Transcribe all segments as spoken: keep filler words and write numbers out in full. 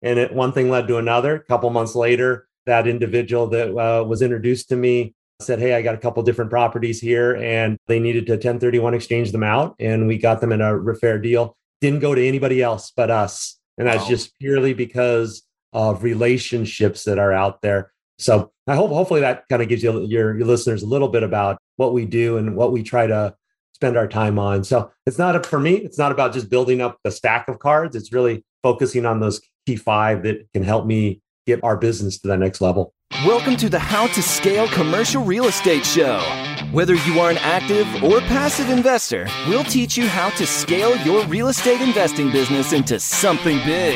And it, one thing led to another. A couple months later, that individual that uh, was introduced to me said, hey, I got a couple different properties here, and they needed to ten thirty-one exchange them out. And we got them in a fair deal. Didn't go to anybody else but us. And that's wow. just purely because of relationships that are out there. So I hope, hopefully that kind of gives you, your, your listeners a little bit about what we do and what we try to spend our time on. So it's not, a, for me, it's not about just building up the stack of cards. It's really focusing on those key five that can help me get our business to the next level. Welcome to the How to Scale Commercial Real Estate Show. Whether you are an active or passive investor, we'll teach you how to scale your real estate investing business into something big.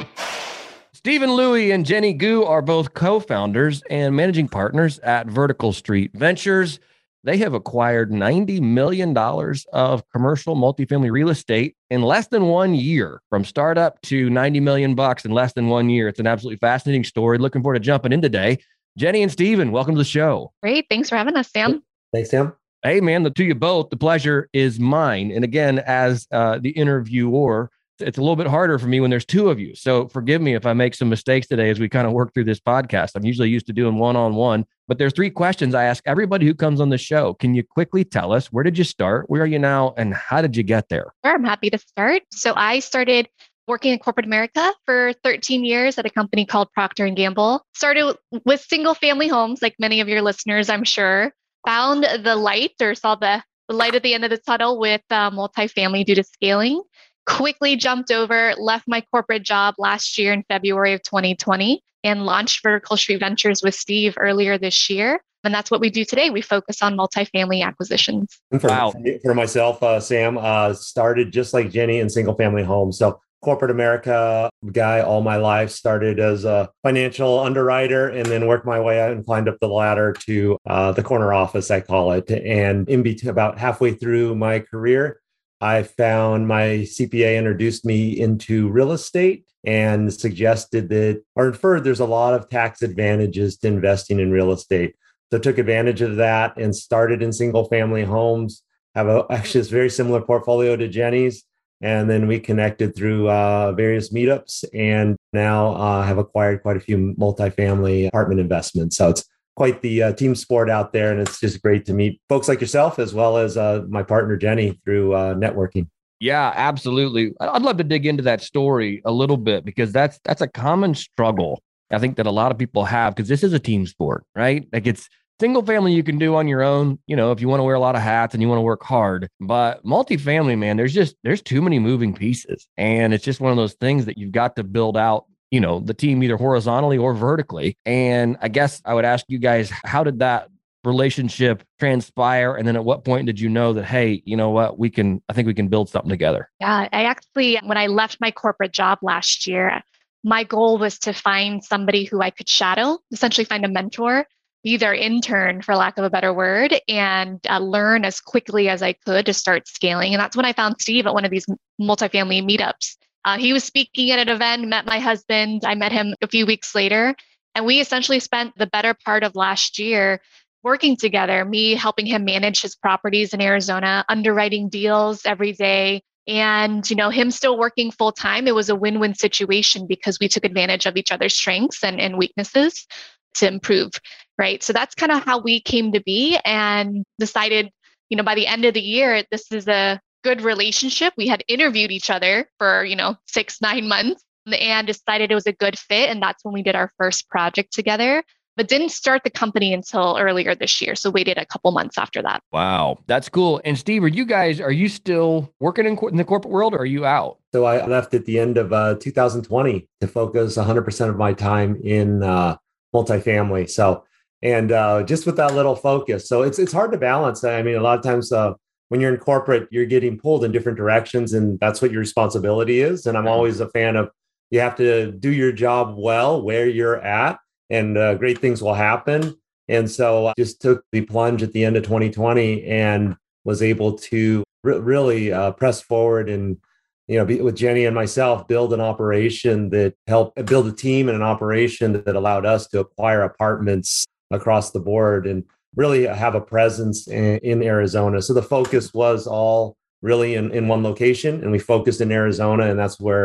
Stephen Louie and Jenny Gu are both co-founders and managing partners at Vertical Street Ventures. They have acquired ninety million dollars of commercial multifamily real estate in less than one year, from startup to ninety million bucks in less than one year. It's an absolutely fascinating story. Looking forward to jumping in today. Jenny and Stephen, welcome to the show. Great. Thanks for having us, Sam. Thanks, Sam. Hey, man, the, to you both, the pleasure is mine. And again, as uh, the interviewer, it's a little bit harder for me when there's two of you. So forgive me if I make some mistakes today as we kind of work through this podcast. I'm usually used to doing one-on-one, but there's three questions I ask everybody who comes on the show. Can you quickly tell us, where did you start? Where are you now? And how did you get there? Sure, I'm happy to start. So I started working in corporate America for thirteen years at a company called Procter and Gamble. Started with single family homes, like many of your listeners, I'm sure. Found the light or saw the, the light at the end of the tunnel with uh, multifamily due to scaling. Quickly jumped over, left my corporate job last year in February of twenty twenty and launched Vertical Street Ventures with Steve earlier this year. And that's what we do today. We focus on multifamily acquisitions. For, wow. for myself, uh, Sam, uh, started just like Jenny in single family homes. So corporate America guy all my life, started as a financial underwriter and then worked my way out and climbed up the ladder to uh, the corner office, I call it. And in between, about halfway through my career, I found my C P A introduced me into real estate and suggested that, or inferred there's a lot of tax advantages to investing in real estate. So took advantage of that and started in single family homes, have a, actually a very similar portfolio to Jenny's. And then we connected through uh, various meetups and now uh, have acquired quite a few multifamily apartment investments. So it's quite the uh, team sport out there. And it's just great to meet folks like yourself, as well as uh, my partner, Jenny, through uh, networking. Yeah, absolutely. I'd love to dig into that story a little bit, because that's that's a common struggle, I think, that a lot of people have, because this is a team sport, right? Like, it's single family you can do on your own, you know, if you want to wear a lot of hats and you want to work hard. But multifamily, man, there's just, there's too many moving pieces. And it's just one of those things that you've got to build out, you know, the team either horizontally or vertically. And I guess I would ask you guys, how did that relationship transpire? And then at what point did you know that, hey, you know what, we can, I think we can build something together? Yeah, I actually, when I left my corporate job last year, my goal was to find somebody who I could shadow, essentially find a mentor, be their intern, for lack of a better word, and uh, learn as quickly as I could to start scaling. And that's when I found Steve at one of these multifamily meetups. Uh, he was speaking at an event, met my husband. I met him a few weeks later, and we essentially spent the better part of last year working together, me helping him manage his properties in Arizona, underwriting deals every day. And, you know, him still working full time. It was a win-win situation because we took advantage of each other's strengths and, and weaknesses to improve, right? So that's kind of how we came to be, and decided, you know, by the end of the year, this is a good relationship. We had interviewed each other for, you know, six, nine months and decided it was a good fit. And that's when we did our first project together, but didn't start the company until earlier this year. So waited a couple months after that. Wow, that's cool. And Steve, are you guys, are you still working in, in the corporate world, or are you out? So I left at the end of uh, two thousand twenty to focus one hundred percent of my time in uh, multifamily. So, and uh, just with that little focus. So it's it's hard to balance. I mean, a lot of times uh, when you're in corporate, you're getting pulled in different directions, and that's what your responsibility is. And I'm always a fan of, you have to do your job well where you're at, and uh, great things will happen. And so I just took the plunge at the end of twenty twenty and was able to re- really uh, press forward and, you know, be, with Jenny and myself, build an operation that helped build a team and an operation that allowed us to acquire apartments across the board and really have a presence in, in Arizona. So the focus was all really in, in one location, and we focused in Arizona, and that's where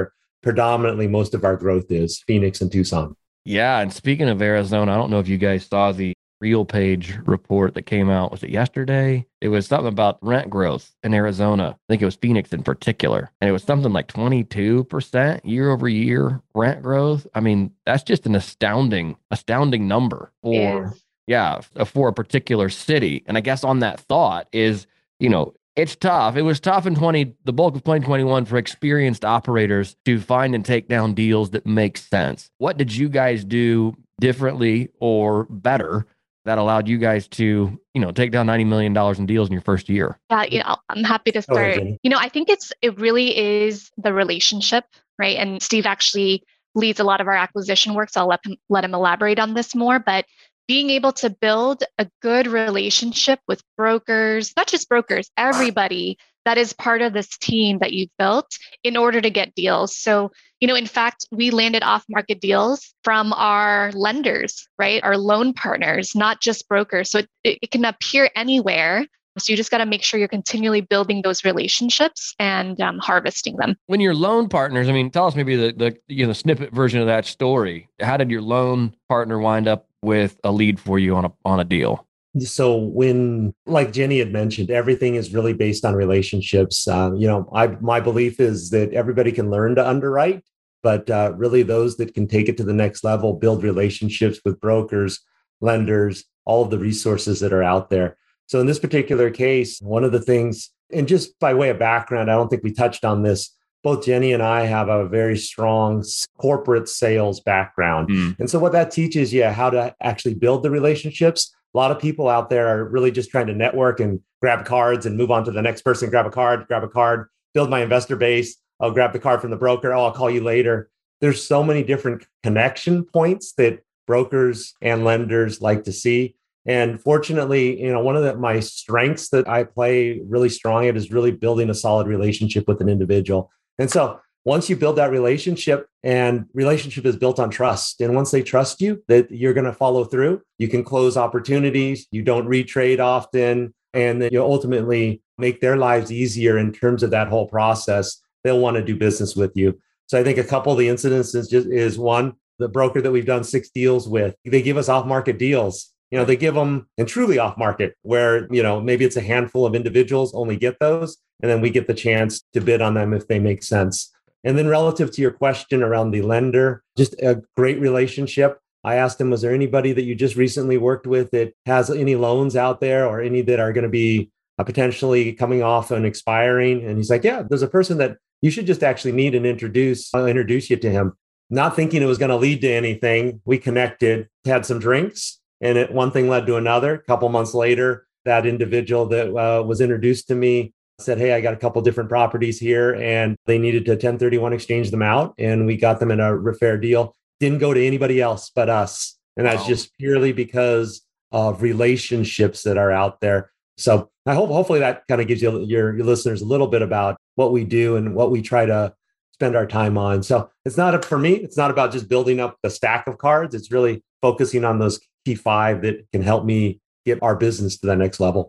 predominantly most of our growth is Phoenix and Tucson. Yeah. And speaking of Arizona, I don't know if you guys saw the RealPage report that came out. Was it yesterday? It was something about rent growth in Arizona. I think it was Phoenix in particular. And it was something like twenty-two percent year over year rent growth. I mean, that's just an astounding, astounding number for, yeah, for a particular city. And I guess on that thought is, you know, it's tough. It was tough in twenty, the bulk of twenty twenty-one for experienced operators to find and take down deals that make sense. What did you guys do differently or better that allowed you guys to, you know, take down ninety million dollars in deals in your first year? Yeah, you know, I'm happy to start. Jenny. You know, I think it's it really is the relationship, right? And Steve actually leads a lot of our acquisition work, so I'll let him let him elaborate on this more. But being able to build a good relationship with brokers, not just brokers, everybody that is part of this team that you've built in order to get deals. So, you know, in fact, we landed off-market deals from our lenders, right? Our loan partners, not just brokers. So it, it can appear anywhere. So you just got to make sure you're continually building those relationships and um, harvesting them. When your loan partners, I mean, tell us maybe the, the you know snippet version of that story. How did your loan partner wind up with a lead for you on a on a deal? So when, like Jenny had mentioned, everything is really based on relationships. Uh, you know, I my belief is that everybody can learn to underwrite, but uh, really those that can take it to the next level, build relationships with brokers, lenders, all of the resources that are out there. So in this particular case, one of the things, and just by way of background, I don't think we touched on this, both Jenny and I have a very strong corporate sales background. Mm. And so what that teaches you how to actually build the relationships. A lot of people out there are really just trying to network and grab cards and move on to the next person, grab a card, grab a card, build my investor base. I'll grab the card from the broker. Oh, I'll call you later. There's so many different connection points that brokers and lenders like to see. And fortunately, you know, one of the, my strengths that I play really strong at is really building a solid relationship with an individual. And so once you build that relationship, and relationship is built on trust. And once they trust you that you're going to follow through, you can close opportunities, you don't retrade often, and then you ultimately make their lives easier in terms of that whole process. They'll want to do business with you. So I think a couple of the incidents is just is one, the broker that we've done six deals with, they give us off-market deals. You know, they give them and truly off market where, you know, maybe it's a handful of individuals only get those. And then we get the chance to bid on them if they make sense. And then relative to your question around the lender, just a great relationship. I asked him, was there anybody that you just recently worked with that has any loans out there or any that are going to be uh, potentially coming off and expiring? And he's like, yeah, there's a person that you should just actually meet and introduce. I'll introduce you to him. Not thinking it was going to lead to anything. We connected, had some drinks. And it, one thing led to another. A couple months later, that individual that uh, was introduced to me said, hey, I got a couple different properties here and they needed to ten thirty-one exchange them out. And we got them in a fair deal. Didn't go to anybody else but us. And that's wow. just purely because of relationships that are out there. So I hope hopefully that kind of gives you, your, your listeners a little bit about what we do and what we try to spend our time on. So it's not, a, for me, it's not about just building up the stack of cards. It's really focusing on those key five that can help me get our business to the next level.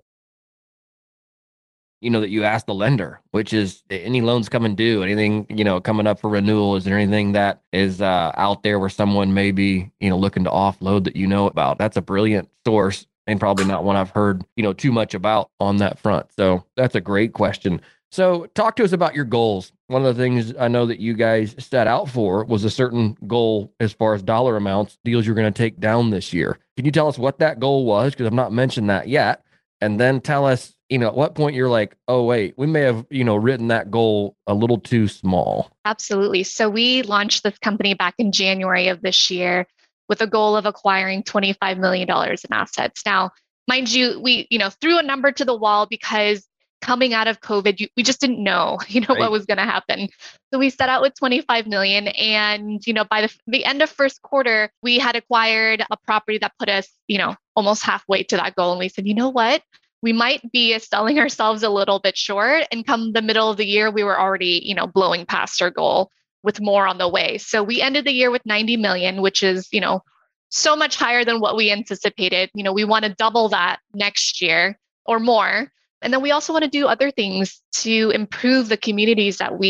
You know, that you asked the lender, which is any loans coming due, anything, you know, coming up for renewal. Is there anything that is uh, out there where someone may be, you know, looking to offload that you know about? That's a brilliant source and probably not one I've heard, you know, too much about on that front. So that's a great question. So talk to us about your goals. One of the things I know that you guys set out for was a certain goal as far as dollar amounts, deals you're going to take down this year. Can you tell us what that goal was? Because I've not mentioned that yet. And then tell us, you know, at what point you're like, oh, wait, we may have, you know, written that goal a little too small. Absolutely. So we launched this company back in January of this year with a goal of acquiring twenty-five million dollars in assets. Now, mind you, we, you know, threw a number to the wall because coming out of COVID, you, we just didn't know, you know, right. what was going to happen. So we set out with twenty-five million. And, you know, by the, the end of first quarter, we had acquired a property that put us, you know, almost halfway to that goal. And we said, you know what? We might be selling ourselves a little bit short. And come the middle of the year, we were already, you know, blowing past our goal with more on the way. So we ended the year with ninety million, which is, you know, so much higher than what we anticipated. You know, we want to double that next year or more. And then we also want to do other things to improve the communities that we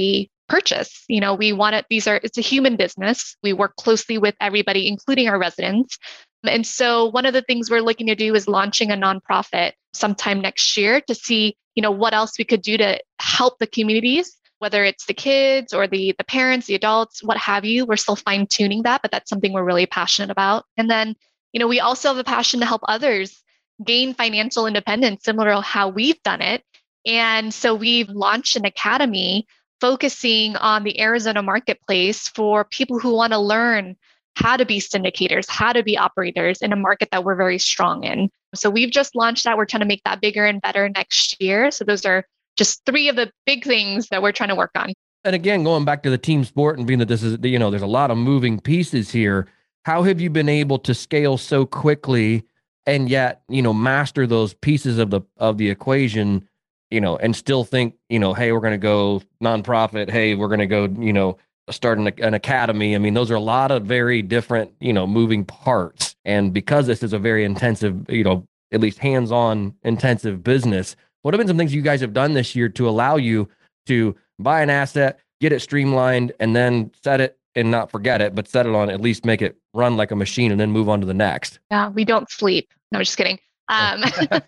purchase. You know, we want it, these are, it's a human business. We work closely with everybody, including our residents. And so one of the things we're looking to do is launching a nonprofit sometime next year to see, you know, what else we could do to help the communities, whether it's the kids or the, the parents, the adults, what have you. We're still fine tuning that, but that's something we're really passionate about. And then, you know, we also have a passion to help others gain financial independence, similar to how we've done it. And so we've launched an academy focusing on the Arizona marketplace for people who want to learn how to be syndicators, how to be operators in a market that we're very strong in. So we've just launched that. We're trying to make that bigger and better next year. So those are just three of the big things that we're trying to work on. And again, going back to the team sport and being that this is, you know, there's a lot of moving pieces here. How have you been able to scale so quickly and yet, you know, master those pieces of the of the equation, you know, and still think, you know, hey, we're going to go nonprofit. Hey, we're going to go, you know, start an, an academy. I mean, those are a lot of very different, you know, moving parts. And because this is a very intensive, you know, at least hands-on intensive business, what have been some things you guys have done this year to allow you to buy an asset, get it streamlined, and then set it and not forget it, but set it on, at least make it run like a machine and then move on to the next? Yeah, we don't sleep. No, just kidding. Um,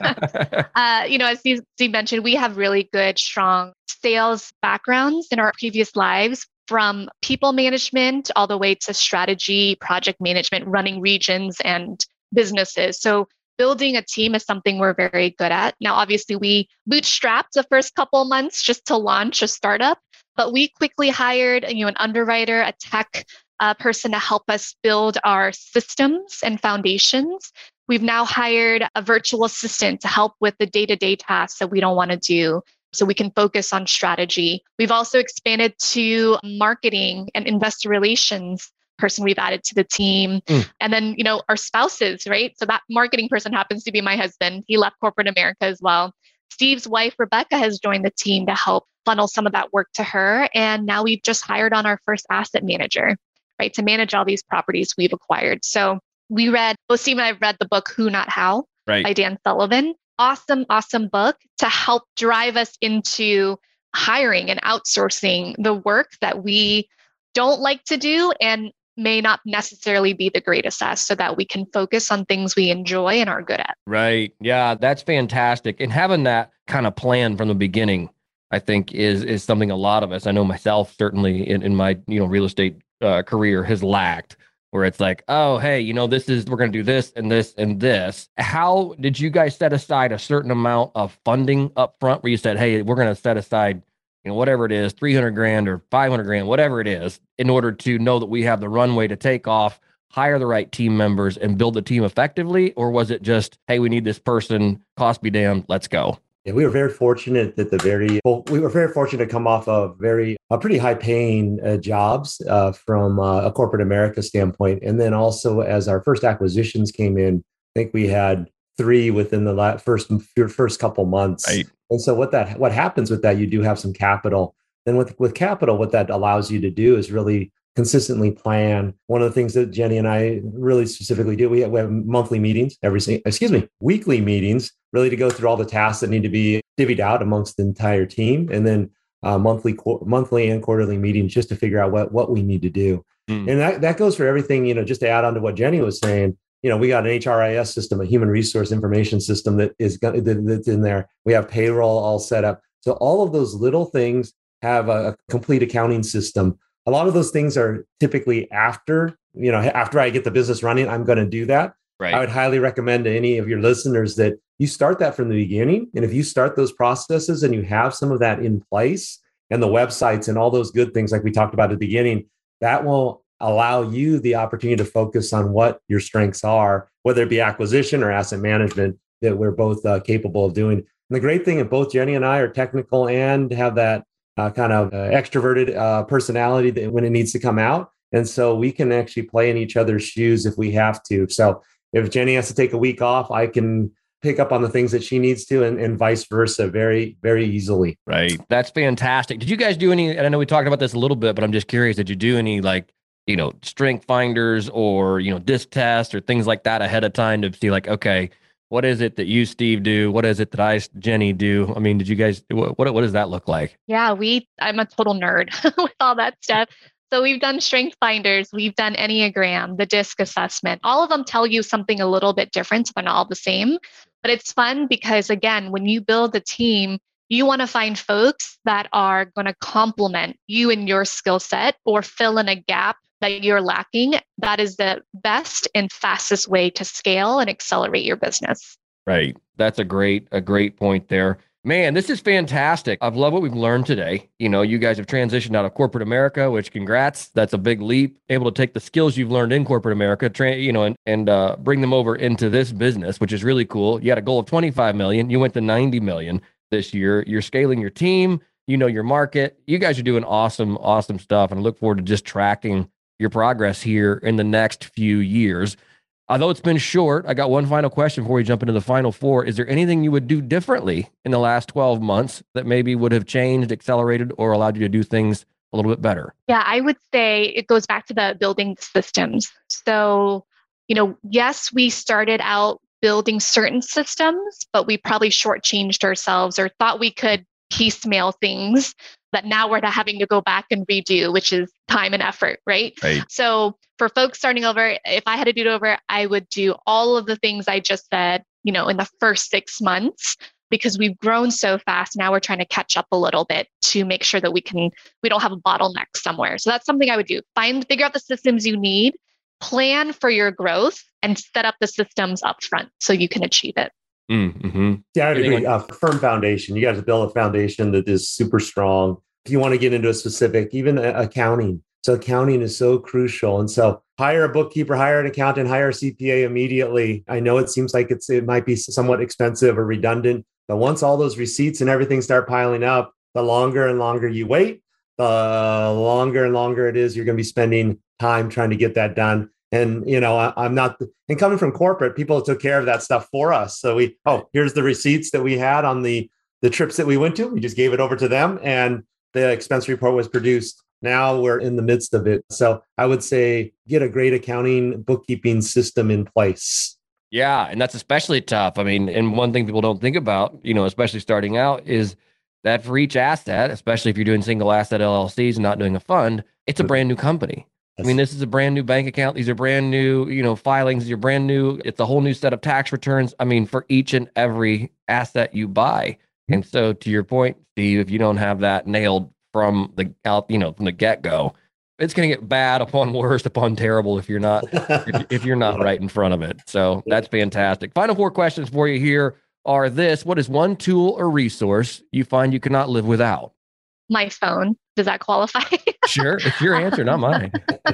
uh, you know, as Steve, Steve mentioned, we have really good, strong sales backgrounds in our previous lives, from people management all the way to strategy, project management, running regions and businesses. So building a team is something we're very good at. Now, obviously, we bootstrapped the first couple months just to launch a startup, but we quickly hired, you know, an underwriter, a tech uh, person to help us build our systems and foundations. We've now hired a virtual assistant to help with the day-to-day tasks that we don't want to do, so we can focus on strategy. We've also expanded to marketing and investor relations person we've added to the team. Mm. And then, you know, our spouses, right? So that marketing person happens to be my husband. He left corporate America as well. Steve's wife, Rebecca, has joined the team to help funnel some of that work to her. And now we've just hired on our first asset manager, right, to manage all these properties we've acquired. So we read, both Steve and I have read the book Who Not How right. by Dan Sullivan. Awesome, awesome book to help drive us into hiring and outsourcing the work that we don't like to do and may not necessarily be the greatest at, so that we can focus on things we enjoy and are good at. Right. Yeah, that's fantastic. And having that kind of plan from the beginning, I think is is something a lot of us, I know myself certainly in, in my, you know, real estate uh, career has lacked, where it's like, oh, hey, you know, this is, we're going to do this and this and this. How did you guys set aside a certain amount of funding up front where you said, hey, we're going to set aside, you know, whatever it is, three hundred grand or five hundred grand, whatever it is, in order to know that we have the runway to take off, hire the right team members and build the team effectively? Or was it just, hey, we need this person, cost be damned, let's go? Yeah, we were very fortunate that the very, well, we were very fortunate to come off of very, uh, pretty high paying uh, jobs uh, from uh, a corporate America standpoint. And then also as our first acquisitions came in, I think we had three within the la- first, first couple months. Right. And so what that, what happens with that, you do have some capital. Then with, with capital, what that allows you to do is really consistently plan. One of the things that Jenny and I really specifically do, we have, we have monthly meetings, every, excuse me, weekly meetings, really to go through all the tasks that need to be divvied out amongst the entire team. And then uh, monthly, qu- monthly and quarterly meetings just to figure out what, what we need to do. Mm. And that, that goes for everything, you know, just to add on to what Jenny was saying, you know, we got an H R I S system, a human resource information system that is that, that's in there. We have payroll all set up. So all of those little things have a, a complete accounting system. A lot of those things are typically after, you know, after I get the business running, I'm going to do that. Right. I would highly recommend to any of your listeners that you start that from the beginning. And if you start those processes and you have some of that in place and the websites and all those good things like we talked about at the beginning, that will allow you the opportunity to focus on what your strengths are, whether it be acquisition or asset management that we're both uh, capable of doing. And the great thing is both Jenny and I are technical and have that uh, kind of uh, extroverted uh, personality that when it needs to come out. And so we can actually play in each other's shoes if we have to. So if Jenny has to take a week off, I can pick up on the things that she needs to and, and vice versa very, very easily. Right. That's fantastic. Did you guys do any, and I know we talked about this a little bit, but I'm just curious, did you do any like, you know, strength finders or, you know, disc tests or things like that ahead of time to see like, okay, What is it that you, Steve, do? What is it that I, Jenny, do? I mean, did you guys, what, what, what does that look like? Yeah, we, I'm a total nerd with all that stuff. So we've done strength finders, we've done Enneagram, the DISC assessment. All of them tell you something a little bit different, but not all the same. But it's fun because, again, when you build a team, you want to find folks that are going to complement you and your skill set or fill in a gap that you're lacking. That is the best and fastest way to scale and accelerate your business. Right. That's a great, a great point there. Man, this is fantastic. I've loved what we've learned today. You know, you guys have transitioned out of corporate America, which congrats. That's a big leap. Able to take the skills you've learned in corporate America, tra- you know, and, and uh, bring them over into this business, which is really cool. You had a goal of twenty-five million. You went to ninety million this year. You're scaling your team. You know your market. You guys are doing awesome, awesome stuff. And I look forward to just tracking your progress here in the next few years. Although it's been short, I got one final question before we jump into the final four. Is there anything you would do differently in the last twelve months that maybe would have changed, accelerated, or allowed you to do things a little bit better? Yeah, I would say it goes back to the building systems. So, you know, yes, we started out building certain systems, but we probably shortchanged ourselves or thought we could piecemeal things that now we're having to go back and redo, which is time and effort, right? Right. So for folks starting over, if I had to do it over, I would do all of the things I just said, you know, in the first six months, because we've grown so fast. Now we're trying to catch up a little bit to make sure that we can, we don't have a bottleneck somewhere. So that's something I would do. Find, figure out the systems you need, plan for your growth, and set up the systems up front so you can achieve it. Mm-hmm. Yeah, I would agree. Anything- A firm foundation. You got to build a foundation that is super strong. If you want to get into a specific, even accounting. So accounting is so crucial. And so hire a bookkeeper, hire an accountant, hire a C P A immediately. I know it seems like it's it might be somewhat expensive or redundant, but once all those receipts and everything start piling up, the longer and longer you wait, the longer and longer it is you're going to be spending time trying to get that done. And, you know, I, I'm not, and coming from corporate, people took care of that stuff for us. So we, oh, here's the receipts that we had on the, the trips that we went to. We just gave it over to them and the expense report was produced. Now we're in the midst of it. So I would say get a great accounting bookkeeping system in place. Yeah. And that's especially tough. I mean, and one thing people don't think about, you know, especially starting out, is that for each asset, especially if you're doing single asset L L Cs and not doing a fund, it's a brand new company. I mean, this is a brand new bank account. These are brand new, you know, filings. These are brand new. It's a whole new set of tax returns. I mean, for each and every asset you buy. And so to your point, Steve, if you don't have that nailed from the out, you know, from the get-go, it's going to get bad upon worst upon terrible if you're not, if, if you're not right in front of it. So that's fantastic. Final four questions for you here are this: what is one tool or resource you find you cannot live without? My phone. Does that qualify? Sure. It's your answer, not mine.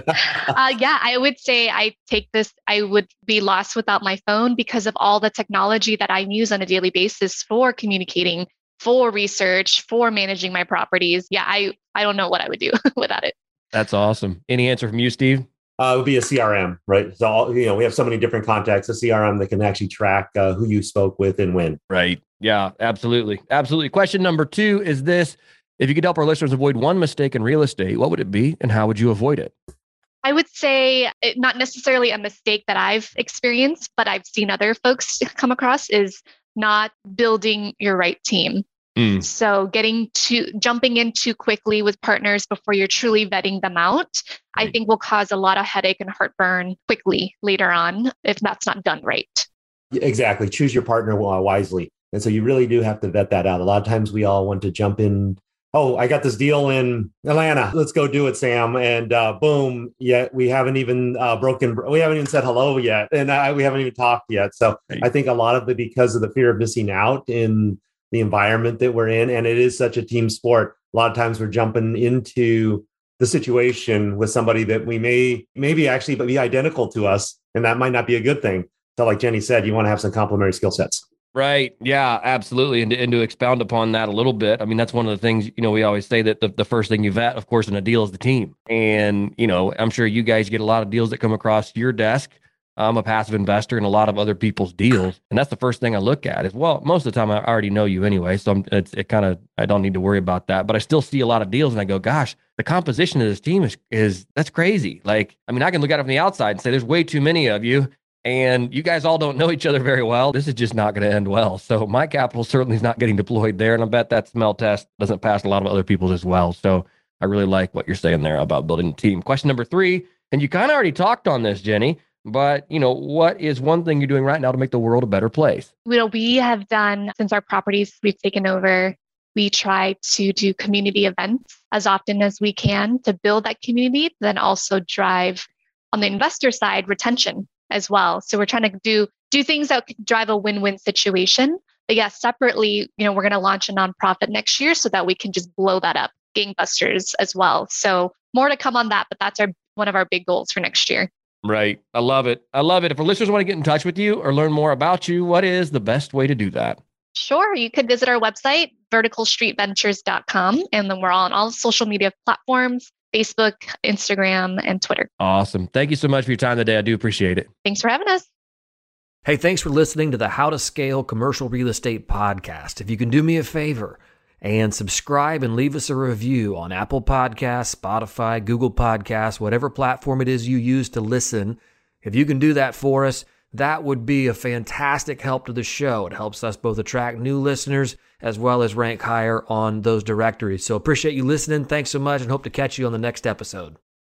uh, yeah, I would say I take this, I would be lost without my phone because of all the technology that I use on a daily basis for communicating, for research, for managing my properties. Yeah, I, I don't know what I would do without it. That's awesome. Any answer from you, Steve? Uh, it would be a C R M, right? So, all, you know, we have so many different contacts, a C R M that can actually track uh, who you spoke with and when. Right. Yeah, absolutely. Absolutely. Question number two is this: if you could help our listeners avoid one mistake in real estate, what would it be and how would you avoid it? I would say it, not necessarily a mistake that I've experienced, but I've seen other folks come across, is not building your right team. Mm. So getting to jumping in too quickly with partners before you're truly vetting them out, right, I think will cause a lot of headache and heartburn quickly later on if that's not done right. Exactly. Choose your partner wisely. And so you really do have to vet that out. A lot of times we all want to jump in. Oh, I got this deal in Atlanta. Let's go do it, Sam. And uh, boom, yet we haven't even uh, broken, we haven't even said hello yet. And uh, we haven't even talked yet. So right. I think a lot of it because of the fear of missing out in the environment that we're in. And it is such a team sport. A lot of times we're jumping into the situation with somebody that we may, maybe actually be identical to us. And that might not be a good thing. So like Jenny said, you want to have some complementary skill sets. Right. Yeah, absolutely. And to, and to expound upon that a little bit, I mean, that's one of the things, you know, we always say that the, the first thing you vet, of course, in a deal is the team. And, you know, I'm sure you guys get a lot of deals that come across your desk. I'm a passive investor in a lot of other people's deals. And that's the first thing I look at is, well, most of the time I already know you anyway. So I'm, it's, it kind of, I don't need to worry about that, but I still see a lot of deals and I go, gosh, the composition of this team is, is that's crazy. Like, I mean, I can look at it from the outside and say, there's way too many of you. and you guys all don't know each other very well, this is just not going to end well. So my capital certainly is not getting deployed there. And I bet that smell test doesn't pass a lot of other people's as well. So I really like what you're saying there about building a team. Question number three, and you kind of already talked on this, Jenny, but you know, what is one thing you're doing right now to make the world a better place? You know, we have done, since our properties we've taken over, we try to do community events as often as we can to build that community, then also drive on the investor side retention as well. So we're trying to do do things that could drive a win-win situation. But yeah, separately, you know, we're going to launch a nonprofit next year so that we can just blow that up, gangbusters as well. So more to come on that, but that's our one of our big goals for next year. Right. I love it. I love it. If our listeners want to get in touch with you or learn more about you, what is the best way to do that? Sure. You could visit our website, vertical street ventures dot com, and then we're on all social media platforms, Facebook, Instagram, and Twitter. Awesome. Thank you so much for your time today. I do appreciate it. Thanks for having us. Hey, thanks for listening to the How to Scale Commercial Real Estate podcast. If you can do me a favor and subscribe and leave us a review on Apple Podcasts, Spotify, Google Podcasts, whatever platform it is you use to listen, if you can do that for us, that would be a fantastic help to the show. It helps us both attract new listeners as well as rank higher on those directories. So appreciate you listening. Thanks so much and hope to catch you on the next episode.